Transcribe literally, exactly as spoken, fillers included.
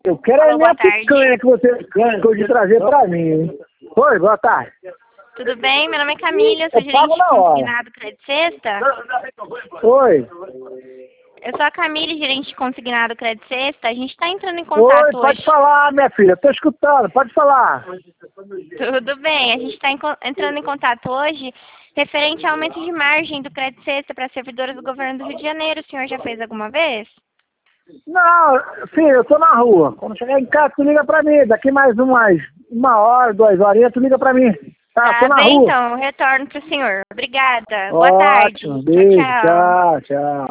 Eu quero Alô, a minha boa tarde. picanha que você ficou de trazer pra mim. Oi, boa tarde. Tudo bem? Meu nome é Camila, eu sou Eu gerente pago de na hora. consignado Crédito Sexta. Oi. Eu sou a Camila, gerente de consignado Crédito Sexta. A gente está entrando em Oi, contato pode hoje. falar, minha filha. Tô escutando, pode falar. Tudo bem, a gente está entrando em contato hoje referente ao aumento de margem do Crédito Sexta para servidoras do governo do Rio de Janeiro. O senhor já fez alguma vez? Não, filho, eu tô na rua. Quando chegar em casa, tu liga pra mim. Daqui mais umas uma hora, duas horinhas, tu liga pra mim. Tá, tô Tá na bem, rua. então, eu retorno para o senhor. Obrigada. Boa tarde. Ótimo, Tchau, beijo, tchau. tchau, tchau.